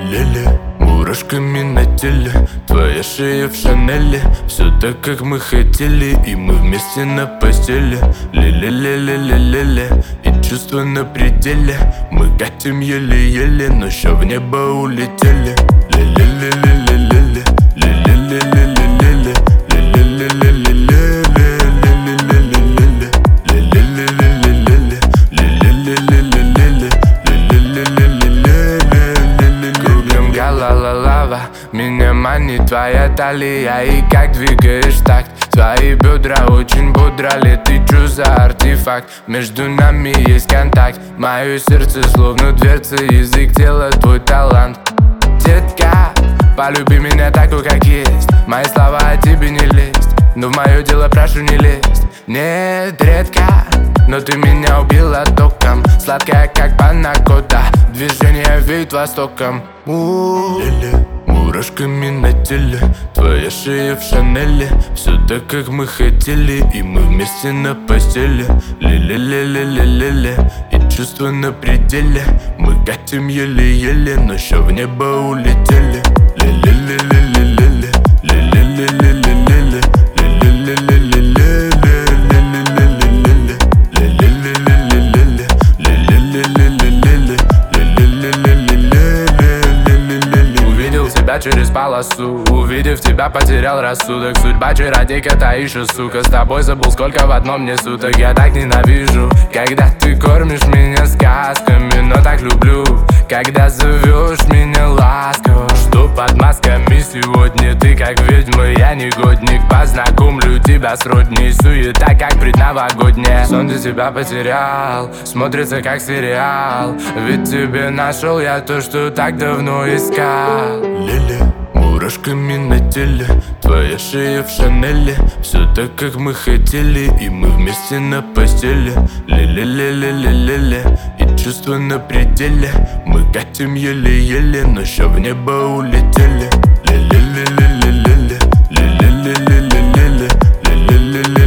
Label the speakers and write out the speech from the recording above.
Speaker 1: Леле, мурашками на теле, твоя шея в Шанеле. Все так, как мы хотели, и мы вместе на постели. Леле-леле-леле-леле, и чувства на пределе. Мы катим еле-еле, но ща в небо улетели. Леле-леле-леле-леле, леле-леле-леле-леле, леле-леле-леле-леле, леле-леле-леле-леле, леле-леле-леле-леле, леле-леле-леле-леле, леле-леле-леле-леле. Кругом галалалава, меня манит твоя талия. И как двигаешь такт, твои бедра очень бодро. Ты чё за артефакт? Между нами есть контакт. Мое сердце словно дверца, язык тела твой талант. Детка, полюби меня такой, как есть. Мои слова о тебе не лезть, но в мое дело прошу не лезть. Нет, редко, но ты меня убила током. Сладкая, как панакота, движение веет востоком. Леле, мурашками на теле, твоя шея в Шанеле. Все так, как мы хотели, и мы вместе на постели. Леле-леле-леле-леле, и чувства на пределе. Мы катим еле-еле, но ща в небо улетели. Леле-леле-леле-леле, леле-леле-леле-леле, леле-леле-леле-леле, леле-леле-леле-леле, леле-леле-леле-леле, леле-леле-леле-леле, леле-леле-леле-леле. Увидел тебя через полосу, увидев тебя, потерял рассудок. Судьба чародейка, та еще, сука. С тобой забыл, сколько в одном мне суток. Я так ненавижу, когда ты кормишь меня сказками, но так люблю, когда зовешь меня ласково. Что под масками сегодня? Ты как ведьма, я негодник. Познакомлю тебя с родней, суета как предновогодняя. Сон для тебя потерял, смотрится как сериал. Ведь тебе нашел я то, что так давно искал. Леле, мурашками на теле, твоя шея в Шанеле. Все так, как мы хотели, и мы вместе на постели. Леле-леле-леле-леле, и чувства на пределе. Мы катим еле-еле, но ща в небо улетели. Леле-леле-леле-леле, леле-леле-леле-леле, леле-леле.